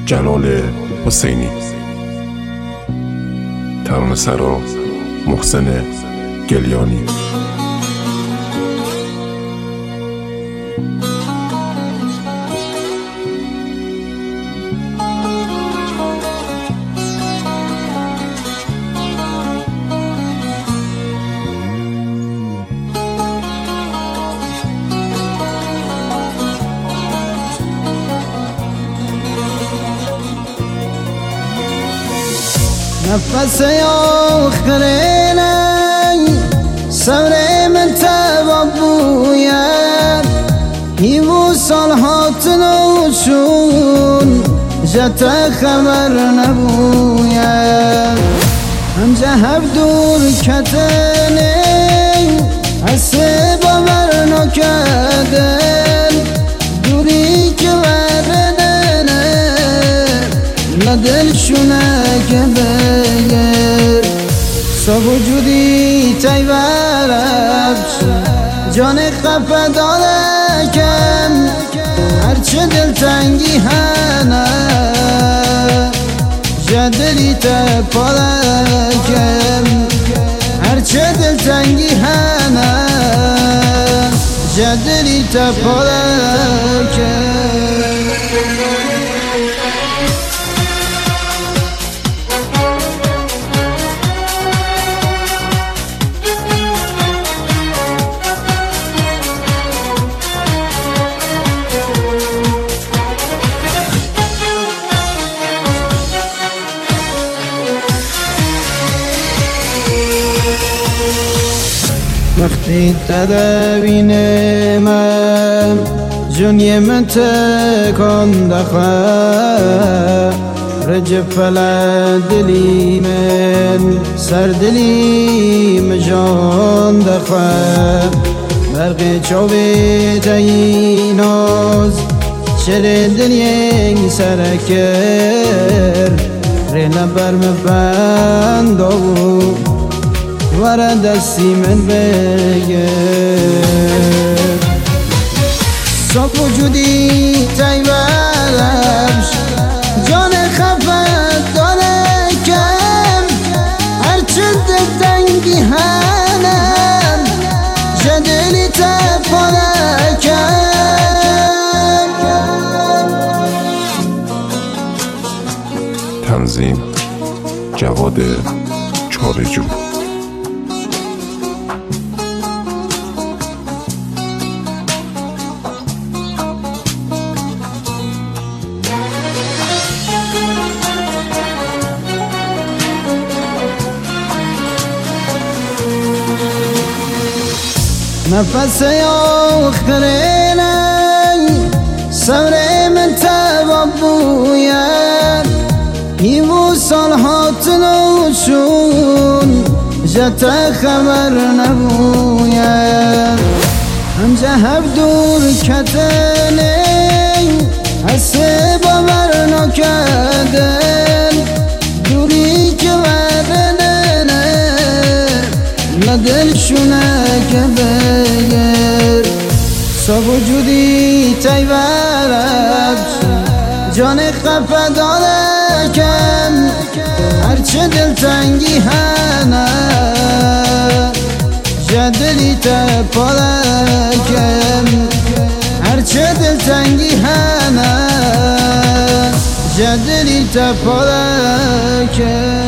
جلال حسینی. ترانه‌سرا محسن گلیانی. نفس آخرین صبر من تباب بوید هیو سالهات نوشون جت خبر نبوید همجه هف دور کتنی حسب باور نکردن دوری که وردنه لدل شونه که بگر سا وجودی تیورب جان خفه داره کم هرچه دلتنگی هنه جدلی تپارکم هرچه دلتنگی هنه جدلی تپارکم. وقتی تدوینم جنی من تکان دخواه رجب فلا دلی من سر دلی جان دخواه برق چوبی تیناز چل دنیا سرکر رینا برم بندو ورا دستی من بگر سا وجودی تیورش جان خفت داره کم هرچه دلتنگی هنم جدلی تپاره کم. تنظیم جواد چارجو. نفس آخرین صبر من تباب بوید هیو سالهات نوشون جت خبر نبوید همجه هف دور کتنی حسب باور نکردن دوری که وردنه لدل شونه که بگر سا وجودی تیورب جان خفه داره کم هرچه دلتنگی هنه جدلی تپارکم هرچه دلتنگی هنه جدلی تپارکم.